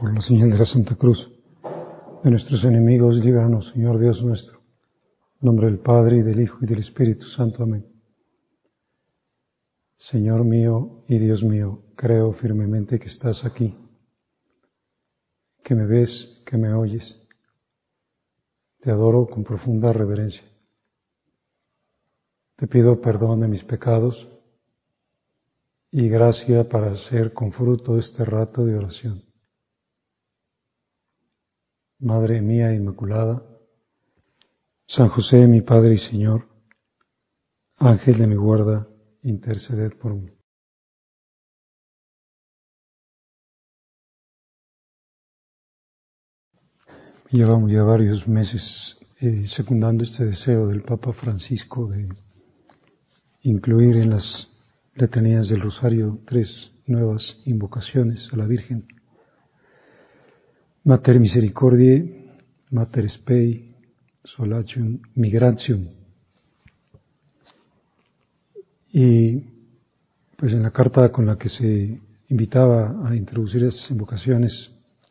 Por la señal de la Santa Cruz de nuestros enemigos, líbranos, Señor Dios nuestro. En nombre del Padre, y del Hijo, y del Espíritu Santo. Amén. Señor mío y Dios mío, creo firmemente que estás aquí, que me ves, que me oyes. Te adoro con profunda reverencia. Te pido perdón de mis pecados y gracia para hacer con fruto este rato de oración. Madre mía Inmaculada, San José, mi Padre y Señor, Ángel de mi guarda, interceded por mí. Llevamos ya varios meses secundando este deseo del Papa Francisco de incluir en las letanías del Rosario 3 nuevas invocaciones a la Virgen. Mater Misericordiae, Mater Spei, Solatium Migratium. Y pues en la carta con la que se invitaba a introducir estas invocaciones,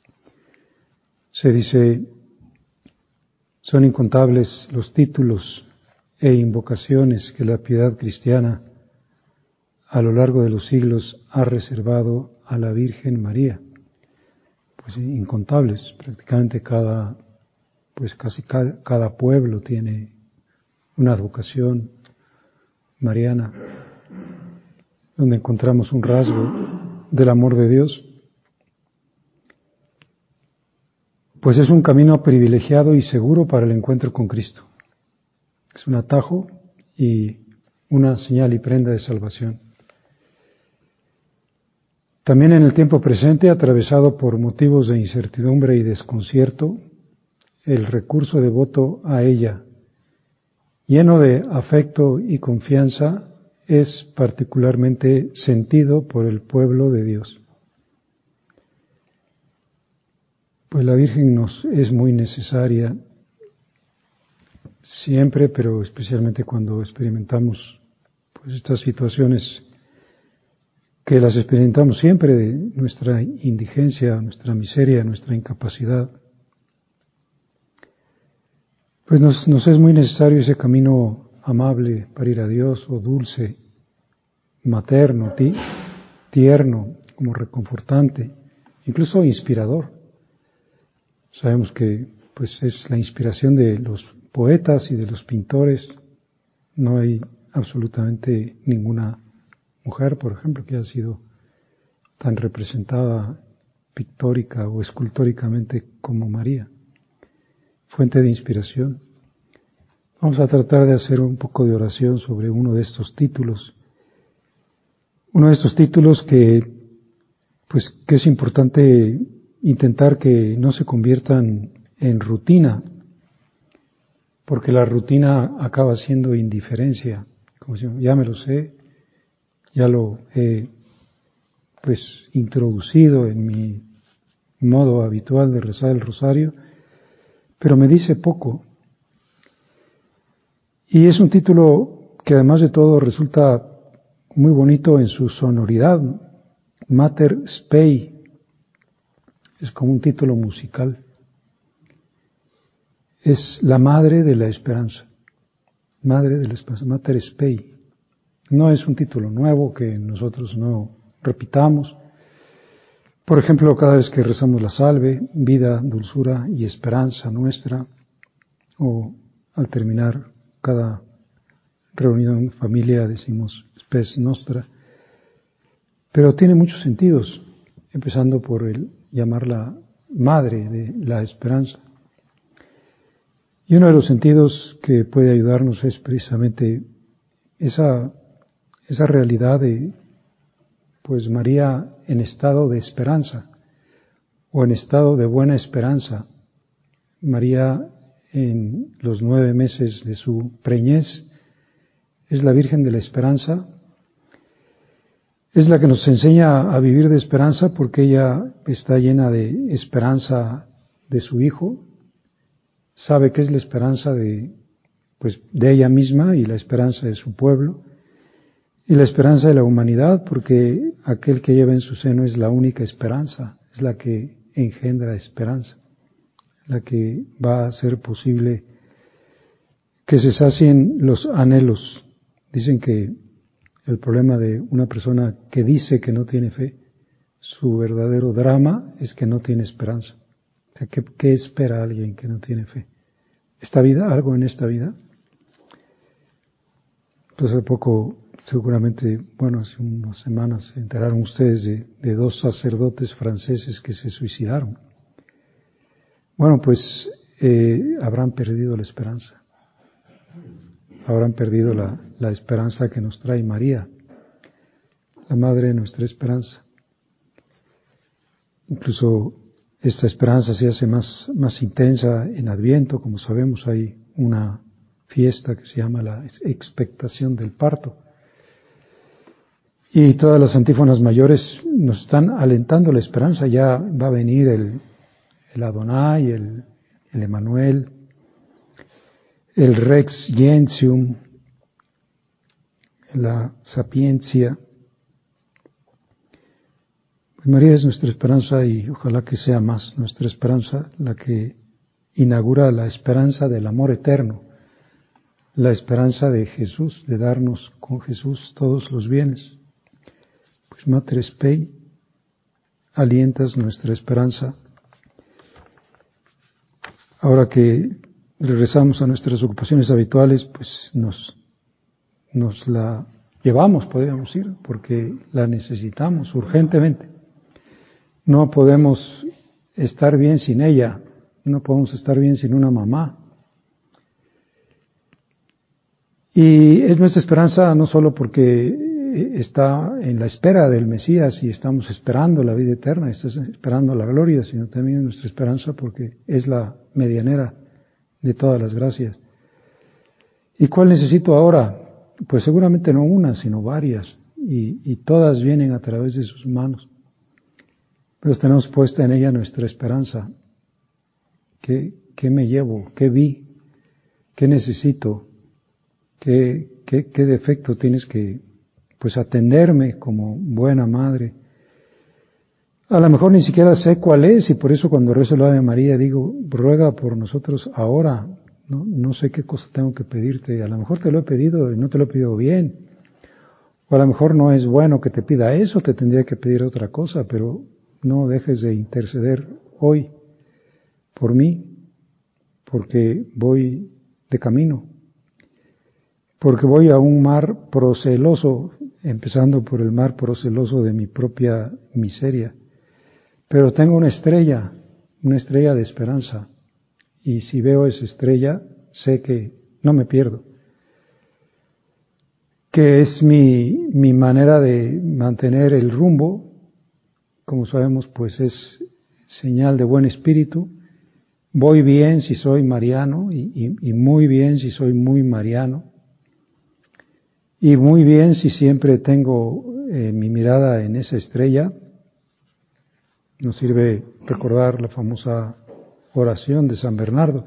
se dice: son incontables los títulos e invocaciones que la piedad cristiana a lo largo de los siglos ha reservado a la Virgen María. Pues incontables, prácticamente casi cada pueblo tiene una advocación mariana, donde encontramos un rasgo del amor de Dios. Pues es un camino privilegiado y seguro para el encuentro con Cristo. Es un atajo y una señal y prenda de salvación. También en el tiempo presente, atravesado por motivos de incertidumbre y desconcierto, el recurso devoto a ella, lleno de afecto y confianza, es particularmente sentido por el pueblo de Dios. Pues la Virgen nos es muy necesaria siempre, pero especialmente cuando experimentamos pues estas situaciones que las experimentamos siempre, de nuestra indigencia, nuestra miseria, nuestra incapacidad. Pues nos es muy necesario ese camino amable para ir a Dios, o dulce, materno, tierno, como reconfortante, incluso inspirador. Sabemos que pues es la inspiración de los poetas y de los pintores. No hay absolutamente ninguna mujer, por ejemplo, que haya sido tan representada pictórica o escultóricamente como María, fuente de inspiración. Vamos a tratar de hacer un poco de oración sobre uno de estos títulos. Uno de estos títulos que es importante intentar que no se conviertan en rutina, porque la rutina acaba siendo indiferencia. Como si ya me lo sé, ya lo he introducido en mi modo habitual de rezar el rosario, pero me dice poco. Y es un título que además de todo resulta muy bonito en su sonoridad. Mater Spei es como un título musical. Es la madre de la esperanza. Madre de la esperanza, Mater Spei. No es un título nuevo que nosotros no repitamos. Por ejemplo, cada vez que rezamos la salve, vida, dulzura y esperanza nuestra, o al terminar cada reunión en familia decimos Spes Nostra, pero tiene muchos sentidos, empezando por el llamarla madre de la esperanza. Y uno de los sentidos que puede ayudarnos es precisamente esa realidad de María en estado de esperanza o en estado de buena esperanza. María en los 9 meses de su preñez es la Virgen de la Esperanza, es la que nos enseña a vivir de esperanza porque ella está llena de esperanza de su Hijo, sabe que es la esperanza de ella misma y la esperanza de su pueblo y la esperanza de la humanidad, porque aquel que lleva en su seno es la única esperanza, es la que engendra esperanza, la que va a hacer posible que se sacien los anhelos. Dicen que el problema de una persona que dice que no tiene fe, su verdadero drama es que no tiene esperanza. O sea, ¿qué espera alguien que no tiene fe? ¿Esta vida? ¿Algo en esta vida? Entonces hace poco, seguramente, hace unas semanas se enteraron ustedes de 2 sacerdotes franceses que se suicidaron. Pues habrán perdido la esperanza. Habrán perdido la esperanza que nos trae María, la Madre de nuestra esperanza. Incluso esta esperanza se hace más intensa en Adviento. Como sabemos, hay una fiesta que se llama la expectación del parto. Y todas las antífonas mayores nos están alentando la esperanza. Ya va a venir el Adonai, el Emmanuel, el Rex Gentium, la sapiencia. María es nuestra esperanza y ojalá que sea más nuestra esperanza la que inaugura la esperanza del amor eterno, la esperanza de Jesús, de darnos con Jesús todos los bienes. Pues Mater Spei, alientas nuestra esperanza. Ahora que regresamos a nuestras ocupaciones habituales, pues nos la llevamos, podríamos decir, porque la necesitamos urgentemente. No podemos estar bien sin ella, no podemos estar bien sin una mamá. Y es nuestra esperanza no solo porque está en la espera del Mesías y estamos esperando la vida eterna, estamos esperando la gloria, sino también es nuestra esperanza porque es la medianera de todas las gracias. ¿Y cuál necesito ahora? Pues seguramente no una, sino varias, y todas vienen a través de sus manos. Pero tenemos puesta en ella nuestra esperanza. ¿Qué me llevo? ¿Qué vi? ¿Qué necesito? ¿Qué defecto tienes que atenderme como buena madre? A lo mejor ni siquiera sé cuál es, y por eso cuando rezo el Ave María digo, ruega por nosotros ahora. No sé qué cosa tengo que pedirte. A lo mejor te lo he pedido y no te lo he pedido bien. O a lo mejor no es bueno que te pida eso, te tendría que pedir otra cosa, pero no dejes de interceder hoy por mí, porque voy de camino, porque voy a un mar proceloso, empezando por el mar proceloso de mi propia miseria, pero tengo una estrella de esperanza, y si veo esa estrella, sé que no me pierdo, que es mi manera de mantener el rumbo. Como sabemos, pues es señal de buen espíritu. Voy bien si soy mariano y muy bien si soy muy mariano. Y muy bien si siempre tengo mi mirada en esa estrella. Nos sirve recordar la famosa oración de San Bernardo.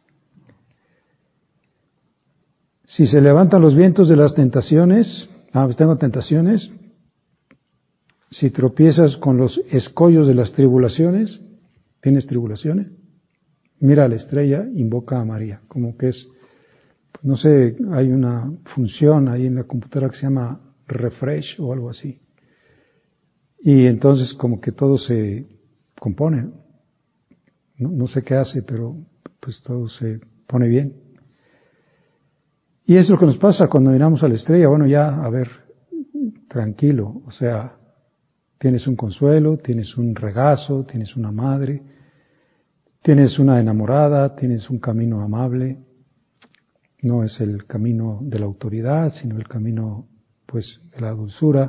Si se levantan los vientos de las tentaciones, pues tengo tentaciones. Si tropiezas con los escollos de las tribulaciones, ¿tienes tribulaciones? Mira a la estrella, invoca a María, como que es, no sé, hay una función ahí en la computadora que se llama refresh o algo así. Y entonces como que todo se compone. No sé qué hace, pero pues todo se pone bien. Y es lo que nos pasa cuando miramos a la estrella. A ver, tranquilo, o sea, tienes un consuelo, tienes un regazo, tienes una madre, tienes una enamorada, tienes un camino amable. No es el camino de la autoridad, sino el camino, de la dulzura,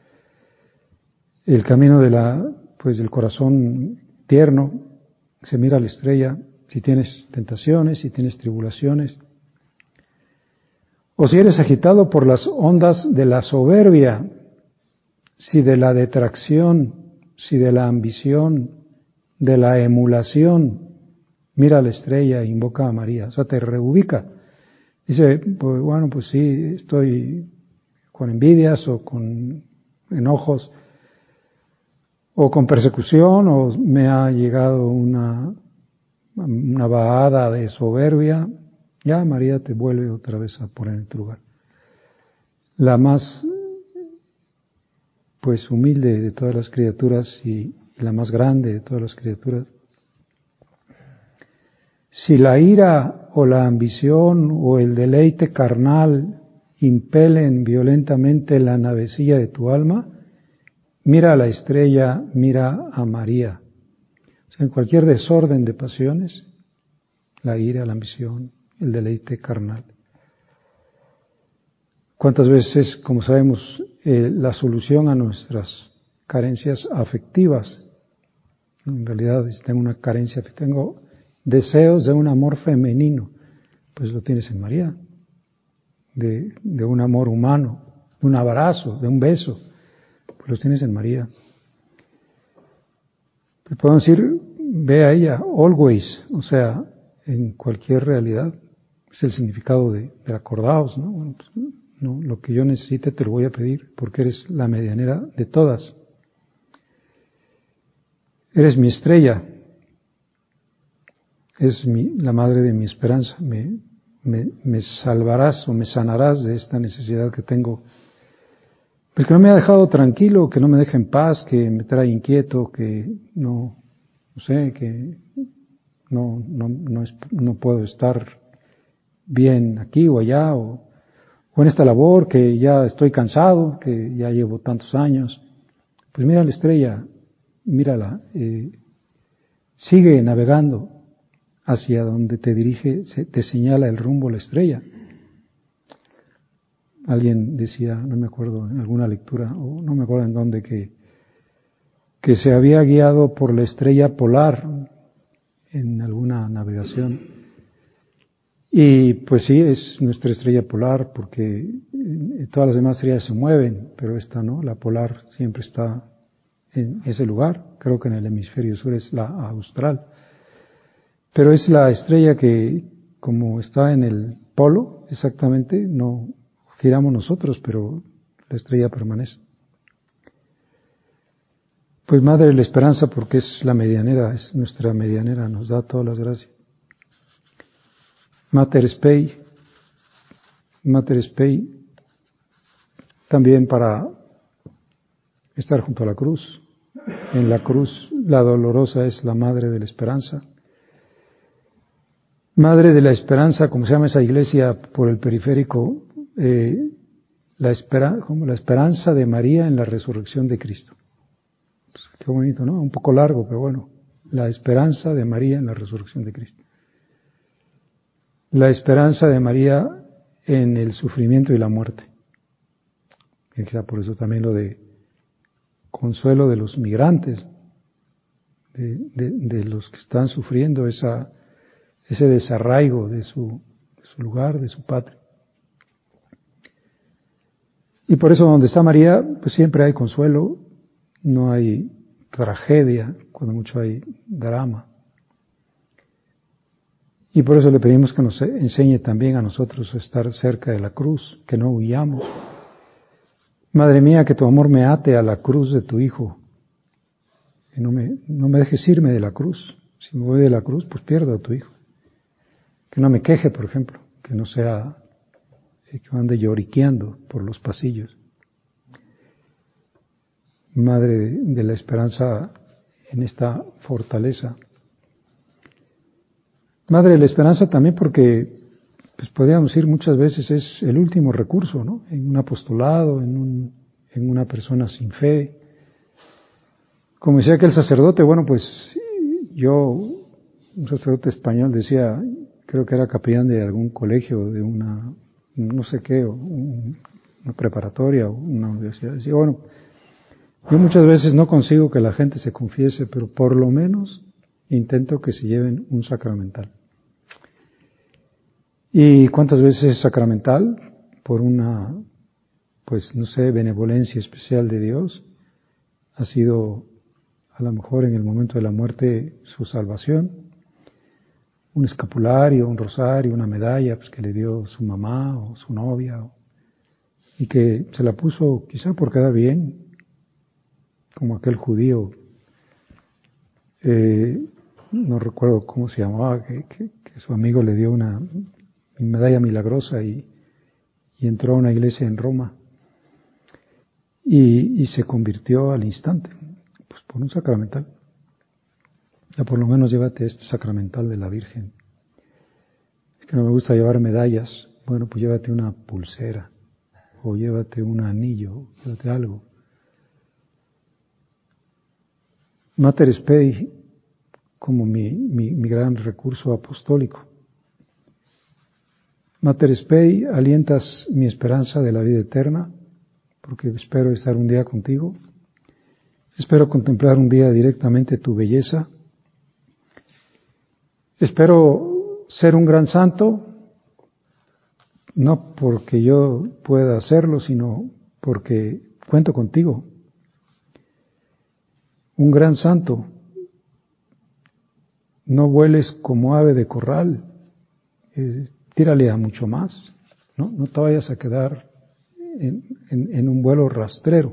el camino del corazón tierno. Se mira a la estrella. Si tienes tentaciones, si tienes tribulaciones, o si eres agitado por las ondas de la soberbia, si de la detracción, si de la ambición, de la emulación, mira a la estrella e invoca a María. O sea, te reubica. Dice, pues sí, estoy con envidias o con enojos o con persecución, o me ha llegado una bajada de soberbia, ya María te vuelve otra vez a poner en tu lugar. La más pues humilde de todas las criaturas y la más grande de todas las criaturas. Si la ira o la ambición o el deleite carnal impelen violentamente la navecilla de tu alma, mira a la estrella, mira a María. O sea, en cualquier desorden de pasiones, la ira, la ambición, el deleite carnal. ¿Cuántas veces, como sabemos, la solución a nuestras carencias afectivas? En realidad, si tengo una carencia, tengo deseos de un amor femenino, pues lo tienes en María, de un amor humano, de un abrazo, de un beso, pues los tienes en María. Pues podemos decir, ve a ella, always, o sea, en cualquier realidad, es el significado de acordaos, ¿no? Bueno, pues, no, lo que yo necesite te lo voy a pedir, porque eres la medianera de todas. Eres mi estrella, es la madre de mi esperanza, me salvarás o me sanarás de esta necesidad que tengo, pues que no me ha dejado tranquilo, que no me deja en paz, que me trae inquieto, que no sé, que no puedo estar bien aquí o allá, o en esta labor, que ya estoy cansado, que ya llevo tantos años. Pues mira la estrella, mírala, sigue navegando hacia donde te dirige, te señala el rumbo la estrella. Alguien decía, no me acuerdo, en alguna lectura, o no me acuerdo en dónde, que se había guiado por la estrella polar en alguna navegación. Y pues sí, es nuestra estrella polar, porque todas las demás estrellas se mueven, pero esta no, la polar siempre está en ese lugar. Creo que en el hemisferio sur es la austral. Pero es la estrella que, como está en el polo, exactamente, no giramos nosotros, pero la estrella permanece. Pues Madre de la Esperanza, porque es la medianera, es nuestra medianera, nos da todas las gracias. Mater Spei, también para estar junto a la cruz. En la cruz, la dolorosa es la Madre de la Esperanza. Madre de la Esperanza, como se llama esa iglesia por el periférico, como la esperanza de María en la resurrección de Cristo. Pues, qué bonito, ¿no? Un poco largo, pero bueno. La esperanza de María en la resurrección de Cristo. La esperanza de María en el sufrimiento y la muerte. Y quizá por eso también lo de consuelo de los migrantes, de los que están sufriendo ese desarraigo de su lugar, de su patria. Y por eso donde está María, pues siempre hay consuelo, no hay tragedia, cuando mucho hay drama. Y por eso le pedimos que nos enseñe también a nosotros a estar cerca de la cruz, que no huyamos. Madre mía, que tu amor me ate a la cruz de tu Hijo, que no me dejes irme de la cruz. Si me voy de la cruz, pues pierdo a tu Hijo. Que no me queje, por ejemplo, que no sea que ande lloriqueando por los pasillos. Madre de la Esperanza en esta fortaleza. Madre de la Esperanza también porque, pues podríamos decir muchas veces es el último recurso, ¿no? En un apostolado, en una persona sin fe. Como decía aquel sacerdote, bueno, pues un sacerdote español decía, creo que era capellán de algún colegio, de una, no sé qué, o una preparatoria o una universidad, decía, bueno, yo muchas veces no consigo que la gente se confiese, pero por lo menos intento que se lleven un sacramental. ¿Y cuántas veces es sacramental? Por una, pues no sé, benevolencia especial de Dios, ha sido a lo mejor en el momento de la muerte su salvación, un escapulario, un rosario, una medalla pues que le dio su mamá o su novia, y que se la puso quizá por quedar bien, como aquel judío no recuerdo cómo se llamaba, que su amigo le dio una medalla milagrosa y entró a una iglesia en Roma y se convirtió al instante, pues por un sacramental. Ya por lo menos llévate este sacramental de la Virgen. Es que no me gusta llevar medallas. Bueno, pues llévate una pulsera o llévate un anillo, llévate algo. Mater Spei como mi gran recurso apostólico. Mater Spei, alientas mi esperanza de la vida eterna, porque espero estar un día contigo. Espero contemplar un día directamente tu belleza. Espero ser un gran santo, no porque yo pueda hacerlo, sino porque cuento contigo. Un gran santo. No vueles como ave de corral, tírale a mucho más, ¿no? No te vayas a quedar en un vuelo rastrero,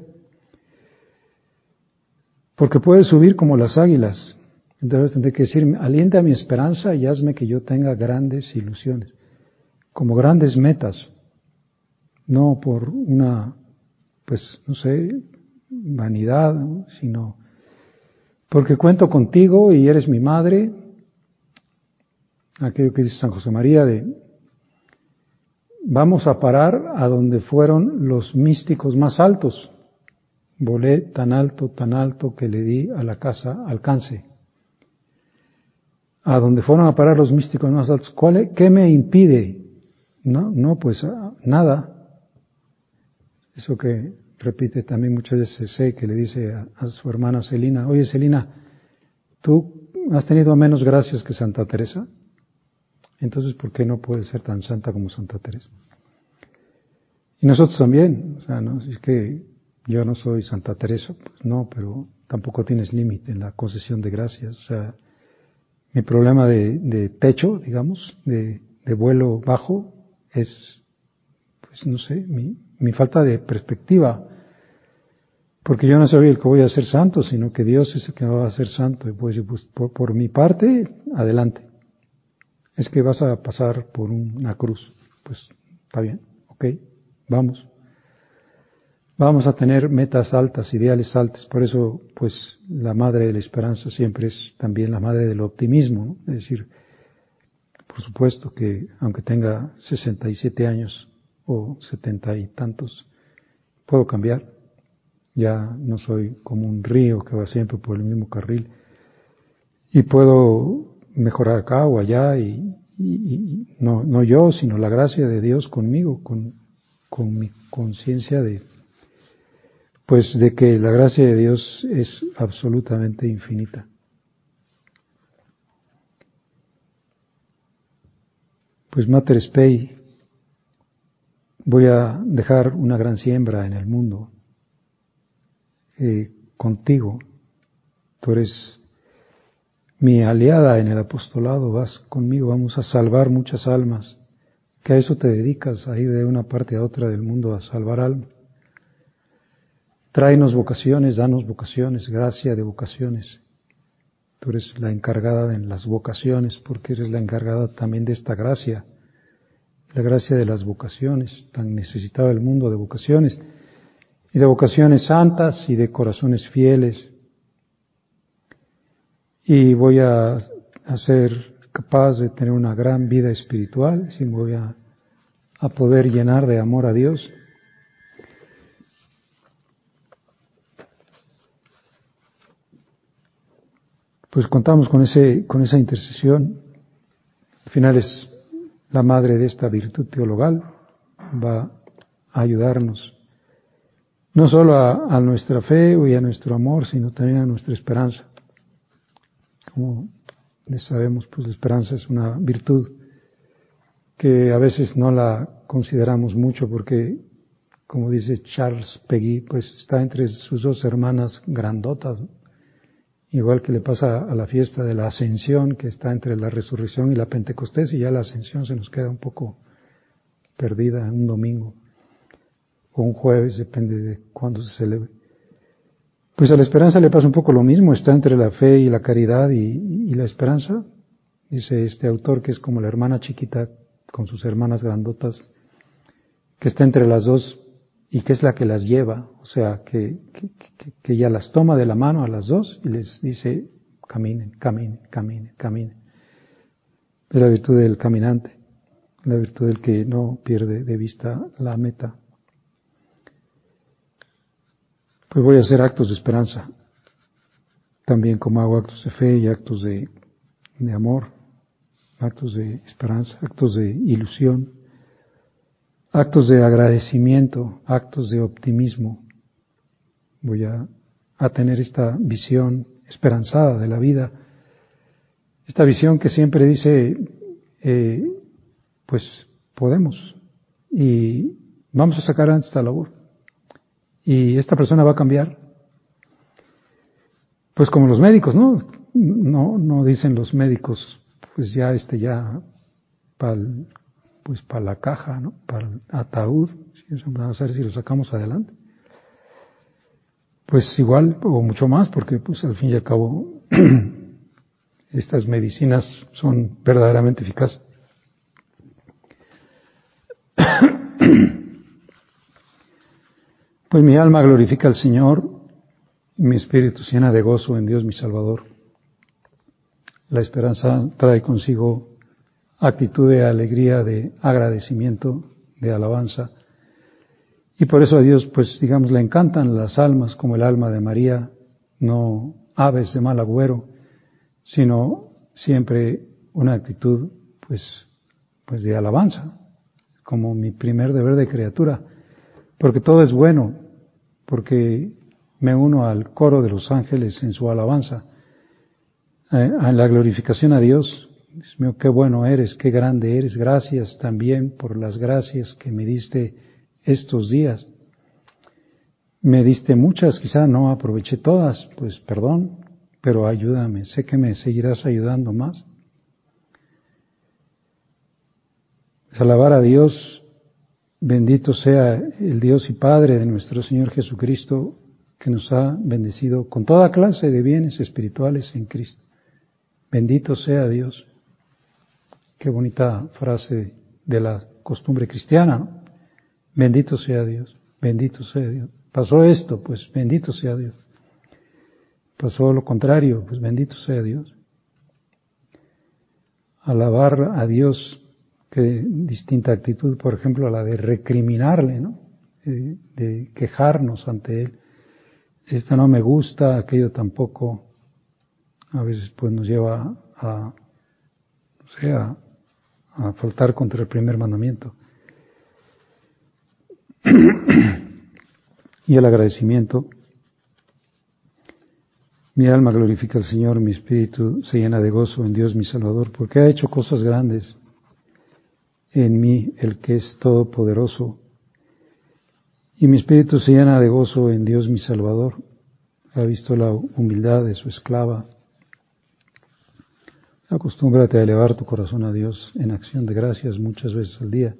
porque puedes subir como las águilas. Entonces tendré que decir, alienta mi esperanza y hazme que yo tenga grandes ilusiones, como grandes metas, no por una, pues no sé, vanidad, ¿no? Sino porque cuento contigo y eres mi madre. Aquello que dice San José María vamos a parar a donde fueron los místicos más altos. Volé tan alto que le di a la casa alcance. A donde fueron a parar los místicos más altos. ¿Qué me impide? No, pues nada. Eso que repite también muchas veces que le dice a su hermana Celina, oye Celina, ¿tú has tenido menos gracias que Santa Teresa? Entonces, ¿por qué no puedes ser tan santa como Santa Teresa? Y nosotros también, o sea, no es que yo no soy Santa Teresa, pues no, pero tampoco tienes límite en la concesión de gracias. O sea, mi problema de techo, digamos, de vuelo bajo, es, pues no sé, mi falta de perspectiva. Porque yo no soy el que voy a ser santo, sino que Dios es el que me va a hacer santo. Y pues, por mi parte, adelante. Es que vas a pasar por una cruz. Pues está bien, ok, vamos. Vamos a tener metas altas, ideales altos. Por eso, pues, la madre de la esperanza siempre es también la madre del optimismo, ¿no? Es decir, por supuesto que aunque tenga 67 años o 70 y tantos, puedo cambiar. Ya no soy como un río que va siempre por el mismo carril. Y puedo mejorar acá o allá y no yo, sino la gracia de Dios conmigo, con mi conciencia de que la gracia de Dios es absolutamente infinita. Pues Mater Spei, voy a dejar una gran siembra en el mundo contigo. Tú eres mi aliada en el apostolado, vas conmigo, vamos a salvar muchas almas, que a eso te dedicas, a ir de una parte a otra del mundo a salvar almas. Tráenos vocaciones, danos vocaciones, gracia de vocaciones. Tú eres la encargada en las vocaciones, porque eres la encargada también de esta gracia, la gracia de las vocaciones, tan necesitado el mundo de vocaciones, y de vocaciones santas y de corazones fieles. Y voy a ser capaz de tener una gran vida espiritual, si me voy a poder llenar de amor a Dios. Pues contamos con esa intercesión. Al final es la madre de esta virtud teologal, va a ayudarnos no solo a nuestra fe y a nuestro amor, sino también a nuestra esperanza. Como sabemos, pues la esperanza es una virtud que a veces no la consideramos mucho porque, como dice Charles Peggy, pues está entre sus dos hermanas grandotas, ¿no? Igual que le pasa a la fiesta de la Ascensión, que está entre la Resurrección y la Pentecostés, y ya la Ascensión se nos queda un poco perdida un domingo o un jueves, depende de cuándo se celebre. Pues a la esperanza le pasa un poco lo mismo, está entre la fe y la caridad y la esperanza. Dice este autor que es como la hermana chiquita con sus hermanas grandotas, que está entre las dos y que es la que las lleva, o sea, que ella las toma de la mano a las dos y les dice, caminen, caminen, caminen, caminen. Es la virtud del caminante, la virtud del que no pierde de vista la meta. Pues voy a hacer actos de esperanza, también como hago actos de fe y actos de amor, actos de esperanza, actos de ilusión, actos de agradecimiento, actos de optimismo. Voy a tener esta visión esperanzada de la vida, esta visión que siempre dice, pues podemos y vamos a sacar adelante esta labor y esta persona va a cambiar. Pues como los médicos, ¿no? No dicen los médicos, pues ya para la caja, ¿no? Para el ataúd, vamos a ver si lo sacamos adelante. Pues igual o mucho más, porque pues al fin y al cabo estas medicinas son verdaderamente eficaces. Pues mi alma glorifica al Señor, mi espíritu se llena de gozo en Dios mi Salvador. La esperanza trae consigo actitud de alegría, de agradecimiento, de alabanza. Y por eso a Dios, pues digamos, le encantan las almas como el alma de María, no aves de mal agüero, sino siempre una actitud, pues de alabanza, como mi primer deber de criatura, porque todo es bueno, porque me uno al coro de los ángeles en su alabanza, en la glorificación a Dios. Dios mío, qué bueno eres, qué grande eres, gracias también por las gracias que me diste estos días. Me diste muchas, quizá no aproveché todas, pues perdón, pero ayúdame, sé que me seguirás ayudando más. Es alabar a Dios, bendito sea el Dios y Padre de nuestro Señor Jesucristo, que nos ha bendecido con toda clase de bienes espirituales en Cristo. Bendito sea Dios. Qué bonita frase de la costumbre cristiana, ¿no? Bendito sea Dios, bendito sea Dios. Pasó esto, pues bendito sea Dios. Pasó lo contrario, pues bendito sea Dios. Alabar a Dios, qué distinta actitud, por ejemplo, a la de recriminarle, ¿no? De quejarnos ante Él. Esto no me gusta, aquello tampoco. A veces pues nos lleva a faltar contra el primer mandamiento. Y el agradecimiento. Mi alma glorifica al Señor, mi espíritu se llena de gozo en Dios mi Salvador, porque ha hecho cosas grandes en mí, el que es todopoderoso. Y mi espíritu se llena de gozo en Dios mi Salvador. Ha visto la humildad de su esclava. Acostúmbrate a elevar tu corazón a Dios en acción de gracias muchas veces al día.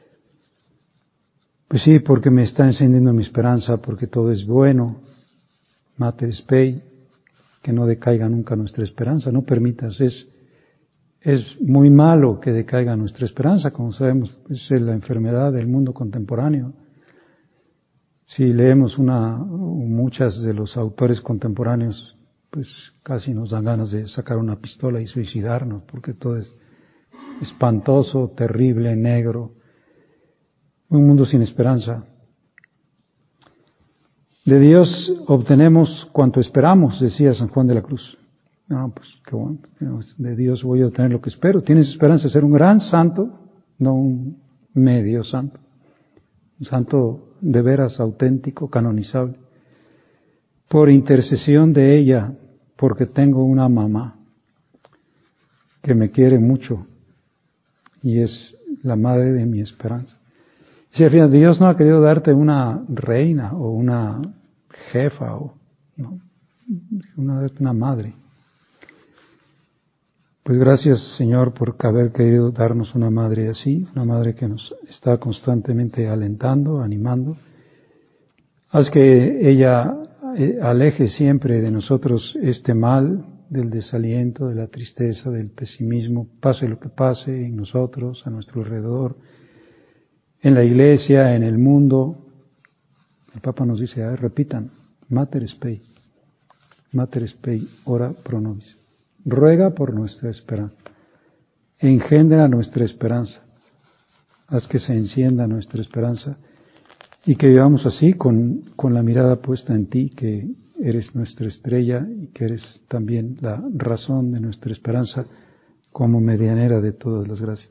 Pues sí, porque me está encendiendo mi esperanza, porque todo es bueno. Mater spei, que no decaiga nunca nuestra esperanza, no permitas, es muy malo que decaiga nuestra esperanza, como sabemos, es la enfermedad del mundo contemporáneo. Si leemos muchas de los autores contemporáneos, pues casi nos dan ganas de sacar una pistola y suicidarnos, porque todo es espantoso, terrible, negro, un mundo sin esperanza. De Dios obtenemos cuanto esperamos, decía San Juan de la Cruz. No, pues qué bueno, de Dios voy a obtener lo que espero. ¿Tienes esperanza de ser un gran santo? No un medio santo. Un santo de veras auténtico, canonizable. Por intercesión de ella, porque tengo una mamá que me quiere mucho y es la madre de mi esperanza. Si fíjate, Dios no ha querido darte una reina o una jefa o no, una madre. Pues gracias, Señor, por haber querido darnos una madre así, una madre que nos está constantemente alentando, animando. Haz que ella aleje siempre de nosotros este mal del desaliento, de la tristeza, del pesimismo, pase lo que pase en nosotros, a nuestro alrededor, en la iglesia, en el mundo. El Papa nos dice, repitan, Mater Spei, ora pro nobis. Ruega por nuestra esperanza, engendra nuestra esperanza, haz que se encienda nuestra esperanza y que vivamos así con la mirada puesta en ti, que eres nuestra estrella y que eres también la razón de nuestra esperanza como medianera de todas las gracias.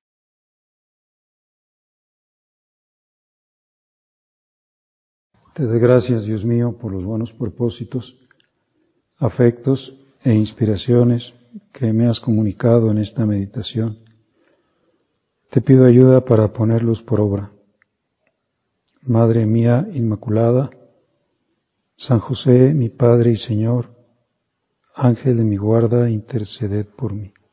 Te doy gracias, Dios mío, por los buenos propósitos, afectos e inspiraciones que me has comunicado en esta meditación. Te pido ayuda para ponerlos por obra. Madre mía Inmaculada, San José, mi Padre y Señor, Ángel de mi guarda, interceded por mí.